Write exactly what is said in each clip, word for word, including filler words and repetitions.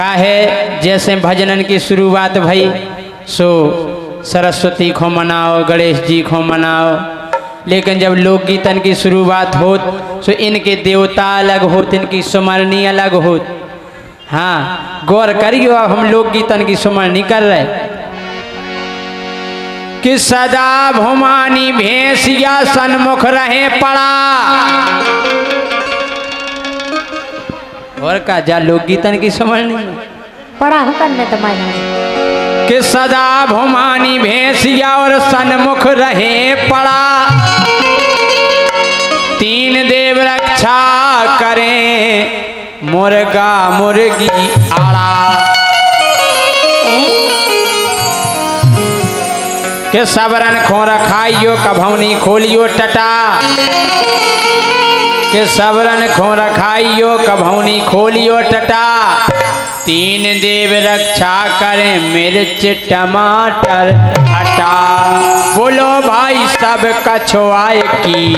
है जैसे भजनन की शुरुआत भई सो सरस्वती को मनाओ, गणेश जी को मनाओ, लेकिन जब लोकगीतन की शुरुआत होत सो इनके देवता अलग होत, इनकी सुमरनी अलग होत। हाँ गौर करियो, अब हम लोकगीतन की सुमरनी कर रहे कि सदा भुमानी भेंसिया सन्मुख रहे पड़ा। और का जा लोकगीतन की सुमरनी पढ़ा हूँ करने तो मैं कि सदा भुमानी भेंसिया और सन्मुख रहे पड़ा, तीन देव रक्षा करें मुर्गा मुर्गी आड़ा। कि सबरन खो रखाइयो कभौनी खोलियो टटा, कि सबरन खो रखाइयो कभौनी खोलियो टटा, तीन देव रक्षा करें मिर्च टमाटर हटा। बोलो भाई सब कछुआए की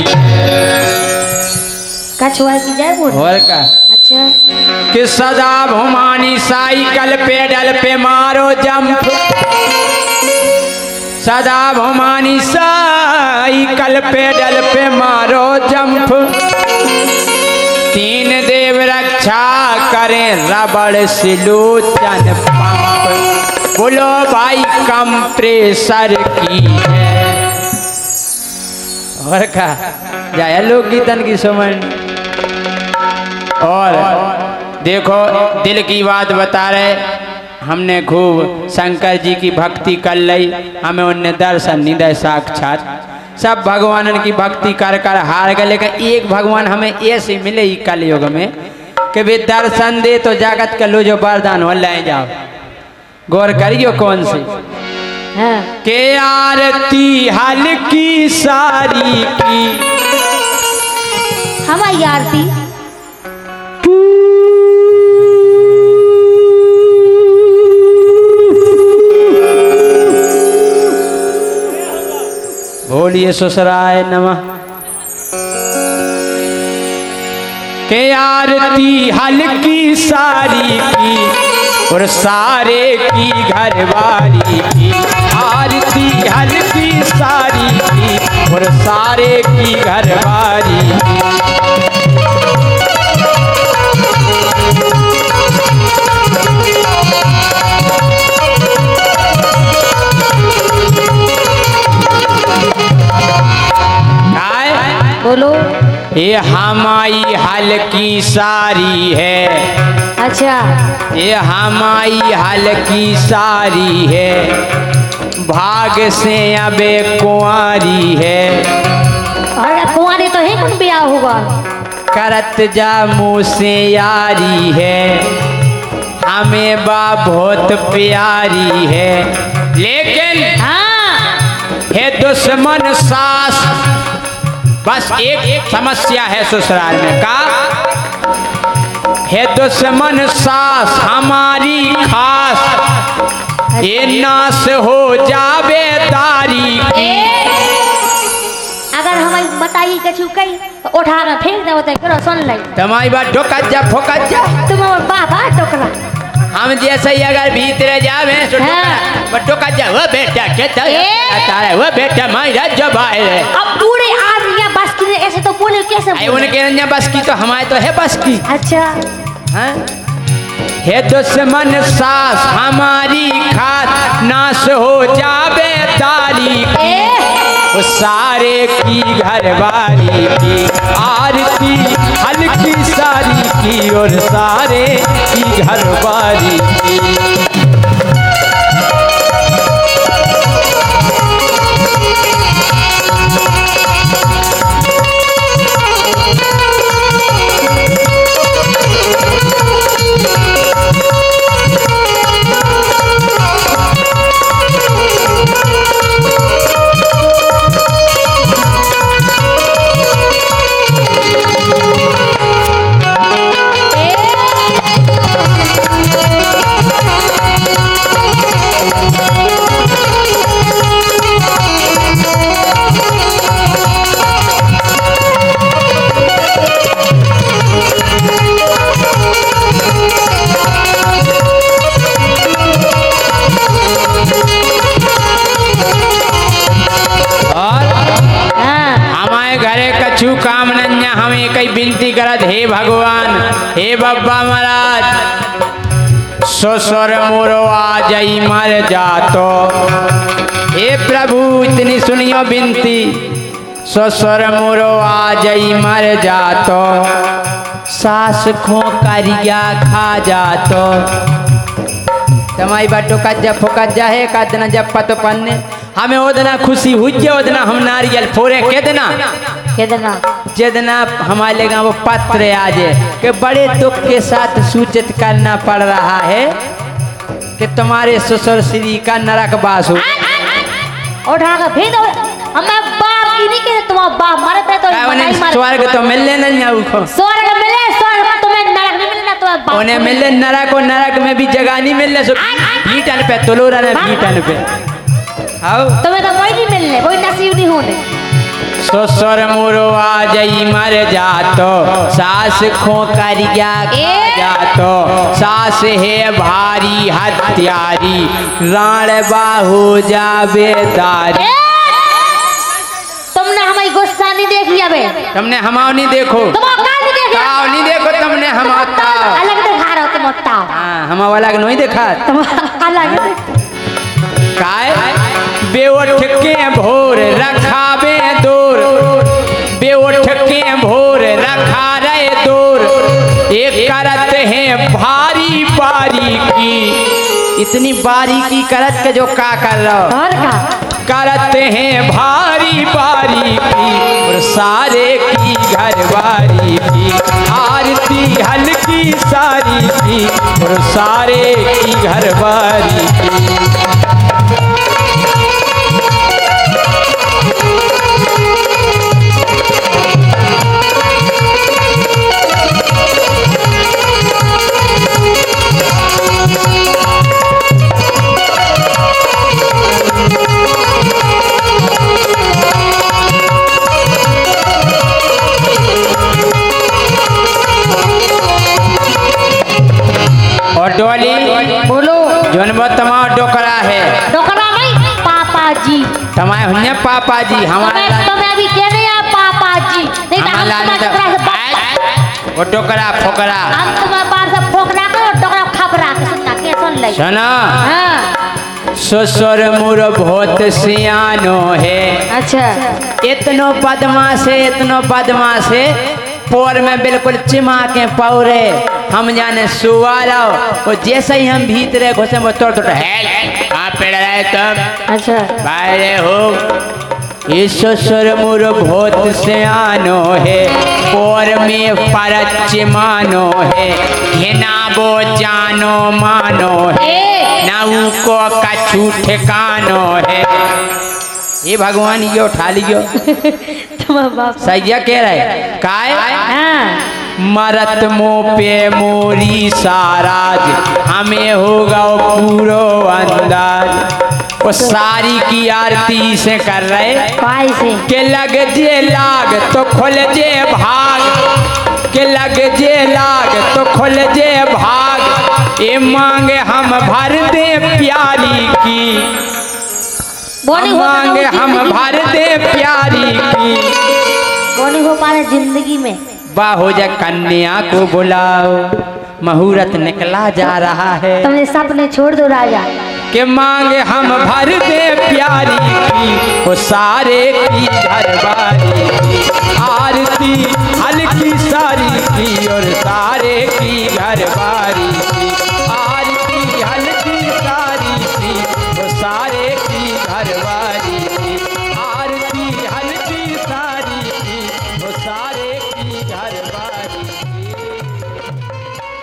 कछुआ की जाए बोल। और का अच्छा कि सदा भुमानी साइकिल पेडल पे मारो जंप, सदा भुमानी साइकिल पेडल पे मारो जंप, तीन देव रक्षा करें रबड़ सिलोचन पंप। बोलो भाई कम प्रेशर की है। और का जाया लोकगीतन की समझ। और देखो दिल की बात बता रहे, हमने खूब शंकर जी की भक्ति कर ली, हमें उन्हें दर्शन नहीं दे साक्षात। सब भगवान की भक्ति कर कर हार गए, लेकिन एक भगवान हमें ऐसे मिले ही कलयुग में कि वे दर्शन दे तो जगत का लो जो वरदान हो ले जाओ। गौर करियो कौन सी हाँ। के आरती हल्की सारी की हमारी आरती बोलिए ससुराय नमः। के आरती हल्की सारी की और सारे की घरवाली की, आरती हल्की सारी की और सारे की घरवाली की। बोलो ये हमारी हल्की सारी है, अच्छा ये हमारी हल्की सारी है, भाग से अबे कुंवारी है। अरे कुंवारी तो है कौन ब्याह होगा। करत जा मुँह से यारी है, हमें बा बहुत प्यारी है, लेकिन हाँ है दुश्मन सास। बस एक समस्या है ससुराल में का है दुश्मन सास हमारी खास, ये नाश हो जावे तारी की। अगर हमें बताइए कछु कही तो उठा कर फेंक दे होते करो सुन ले। तुम्हारी बात ठोकत जा फोकत जा, तुम और बाबा टोकरा हम जैसे ही अगर भीतर जावे तो ठोकत जा। वो बेटा कहता है वो बेटा मारा जब आए अब पूरे आदमी बस की ऐसे तो बोले कैसे बोले? उनके रंजा बस की तो हमारे तो है बस की। अच्छा हाँ? है दुश्मन सास हमारी खास, नाश हो जावे तारी की, सारे की घरवाली की, आरती हल्की सारी की और सारे की घरवाली की। ससुर मोरो आ जाई मर जातो। हे प्रभु इतनी सुनियो बिनती, ससुर मोरो आ जाई मर जातो, सास खो करिया खा जातो। तमाई बाटो कज्जा फोकज्जा है कदना जब पतो पन्ने हमें ओदना खुशी हुई ओदना हम नारियल फोरे केदना केदना जेदना हमारे लेगा वो पत्र आज के बड़े दुख के साथ सूचित करना पड़ रहा है कि तुम्हारे ससुर श्री का नरक बास हो। उठा कर भेज दो। हमें बाप की नहीं कहते, तुम्हारा बाप मरे पे तो उन्हें स्वर्ग तो मिलने नहीं आऊँ, स्वर्ग मिले स्वर्ग तुम्हें नरक नहीं मिलना। तो बाप उन्हें मिलने नरक, और नरक में भी जगह नहीं मिलने सो भीटन पे तुलोरा ने भीटन पे आओ तुम्हें तो वही नहीं मिलने, वही नसीब नहीं होने। ससुर मोरो आ जाई मर जातो, सास खो करिया खा जातो, सास है भारी हत्यारी, राण बाहु जावे तारी। तुमने हमारी गुस्सा नहीं देखी अबे, तुमने हमाओ नहीं देखो, तुम औकात नहीं देखी, आओ नहीं देखो तुमने हमाओ अलग दिखा रहे हो तुम औकात। हाँ हमाओ अलग नहीं देखा, तुम अलग काय बेउठ के भोर रखावे दूर, बेउठ के भोर रखा रहे दूर, एक करत है भारी बारीकी, इतनी बारीकी करत के जो का कर रहा हो और का करते हैं भारी बारीकी, और सारे की घरवारी की आरती हल्की सारी की, और सारे की घरवारी की। डोली बोलो जोन वो तमाम डोकरा है, डोकरा नहीं पापा जी, तमाम हुन्ने पापा जी हमारे तुम्हें अभी कह रहे हैं पापा जी, नहीं तो हम तुम्हारे डोकरा से बाप वो डोकरा फोकरा हम तुम्हारे बाप से फोकरा कर और डोकरा खबरा के सुनना के सुन ले सुनो। हाँ ससुर मोर बहुत सियानो है, अच्छा इतनो पदमा से इतनो पदमा से पोर में बिल्कुल चिमा के पौरे, हम जाने सुवारा और जैसे ही हम भीतरे घुसे वो तोड़ तोड़ है कहाँ पेड़ रहे तुम, अच्छा बाहर हो। ये ससुर मोर बहुत सियानो है, पोर में पर चिमानो है, हिना वो जानो मानो है, ना उनको कछु ठिकानो है। ये भगवान ये उठा लियो सैया कह रहे काय मरत मुँह पे मोरी साराज, हमें होगा वो पूरो अंदाज, वो सारी की आरती से कर रहे से के लग जे लाग तो खुल जे भाग, के लग जे लाग तो खुल जे भाग, ये मांगे हम भर दे प्यारी की, मांगे हम भर दे प्यारी की, वो नहीं हो पा रहा जिंदगी में। बाहो जा कन्या को बुलाओ, मुहूर्त निकला जा रहा है, तुमने सपने छोड़ दो राजा, के मांगे हम भर दे प्यारी की, वो सारे की घरवारी की आरती हल्की सारी की, और सारे की घरवारी की।